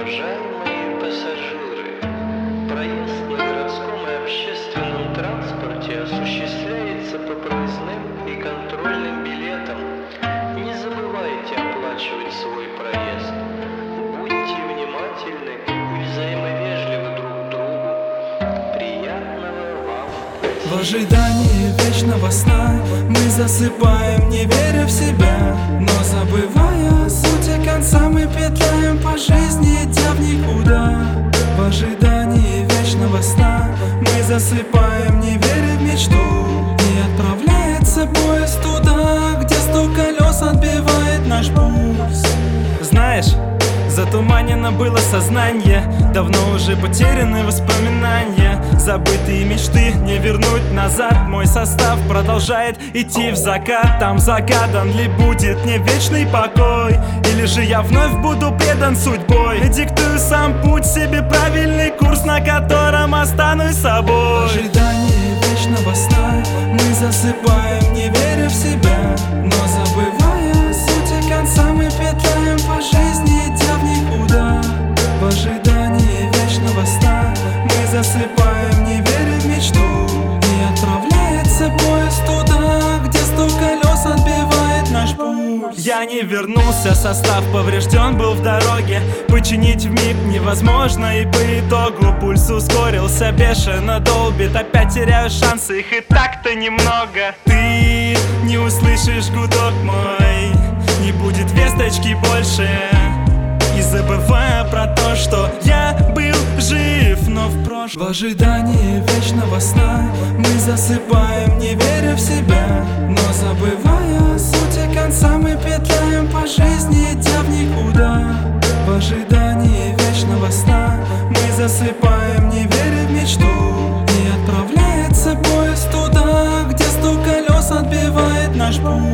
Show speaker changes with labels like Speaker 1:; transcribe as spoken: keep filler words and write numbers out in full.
Speaker 1: Уважаемые пассажиры, проезд на городском и общественном транспорте осуществляется по проездным и контрольным билетам. Не забывайте оплачивать свой проезд. Будьте внимательны и взаимовежливы друг к другу. Приятного вам пути.
Speaker 2: В ожидании вечного сна мы засыпаем, не веря в себя, но забывая сути конца, мы петляем по жизни, идя в никуда. В ожидании вечного сна мы засыпаем, не веря в мечту, и отправляется поезд туда, где стук колес отбивает наш пульс.
Speaker 3: Знаешь, затуманено было сознание, давно уже потеряны воспоминания. Забытые мечты не вернуть назад. Мой состав продолжает идти в закат. Там загадан ли будет мне вечный покой, или же я вновь буду предан судьбой. И диктую сам путь себе, правильный курс, на котором останусь собой.
Speaker 2: В ожидании вечного сна мы засыпаем, не веря в себя, но забывая сути конца, мы петляем по жизни, идя в никуда. В ожидании вечного сна мы засыпаем, не веря в мечту, и отправляется поезд туда, где стук колес отбивает наш пульс.
Speaker 3: Я не вернулся, состав поврежден был в дороге. Починить вмиг невозможно, и по итогу пульс ускорился, бешено долбит. Опять теряю шансы, их и так-то немного. Ты не услышишь гудок мой, не будет весточки больше. И забывая про то, что я был жив, но в прошлом.
Speaker 2: В ожидании вечного сна мы засыпаем, не веря в себя, но забывая сути конца, мы петляем по жизни, идя в никуда. В ожидании вечного сна мы засыпаем, не веря в мечту, и отправляется поезд туда, где стук колес отбивает наш путь.